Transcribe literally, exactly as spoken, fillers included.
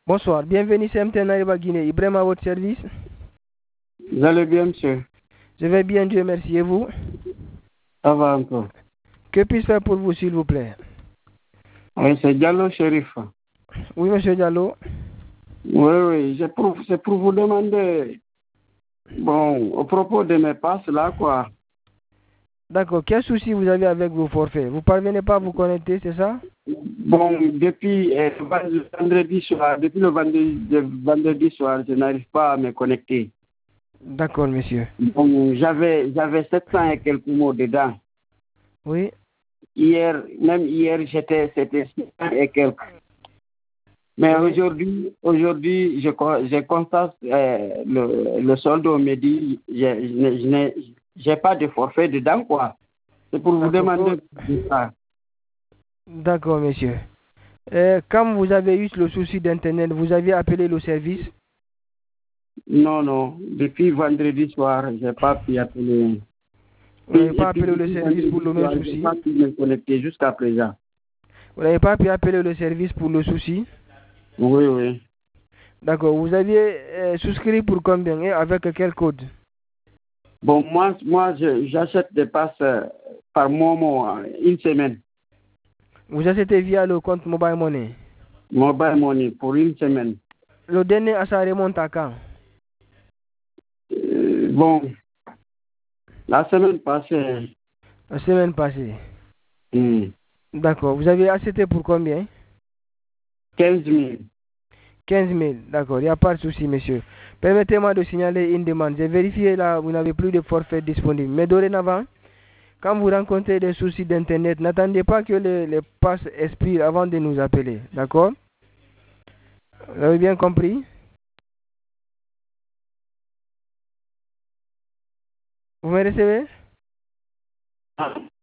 Bonsoir, bienvenue chez M T N Ariba Guinée. Ibrahim à votre service. Vous allez bien, monsieur? Je vais bien, Dieu merci. Et vous? Ça va encore. Que puis-je faire pour vous, s'il vous plaît? Oui, c'est Diallo Chérif. Oui, monsieur Diallo. Oui, oui, c'est pour, c'est pour vous demander, bon, au propos de mes passes là, quoi. D'accord, quel souci vous avez avec vos forfaits? Vous parvenez pas à vous connecter, c'est ça? Bon, depuis euh, le vendredi soir, depuis le vendredi, le vendredi soir, je n'arrive pas à me connecter. D'accord, monsieur. Bon, j'avais, j'avais sept cents et quelques mots dedans. Oui. Hier, même hier, j'étais, c'était six cents et quelques. Mais Oui. aujourd'hui, aujourd'hui, je, co- je constate euh, le, le solde me dit, je, je, je n'ai j'ai pas de forfait dedans, quoi. C'est pour vous D'accord, demander co- de ça. d'accord, monsieur. Euh, quand vous avez eu le souci d'Internet, vous avez appelé le service? Non, non. Depuis vendredi soir, je n'ai pas pu appeler. Vous n'avez Puis- Et pas puis appelé le depuis service pour vendredi le même soir, je n'ai souci? pas pu me connecter jusqu'à présent. Vous n'avez pas pu appeler le service pour le souci? Oui, oui. D'accord, vous aviez euh, souscrit pour combien et avec quel code? Bon, moi, moi je- j'achète des passes euh, par Momo euh, une semaine. Vous achetez via le compte Mobile Money. Mobile money pour une semaine. Le dernier à ça remonte à quand? Euh, bon, la semaine passée, La semaine passée. hmm, D'accord. Vous avez acheté pour combien? quinze mille. quinze mille. D'accord. Il n'y a pas de souci, monsieur. Permettez-moi de signaler une demande. J'ai vérifié là, vous n'avez plus de forfait disponible. Mais dorénavant, quand vous rencontrez des soucis d'Internet, n'attendez pas que les, les passes expirent avant de nous appeler. D'accord? Vous avez bien compris? Vous me recevez? Ah.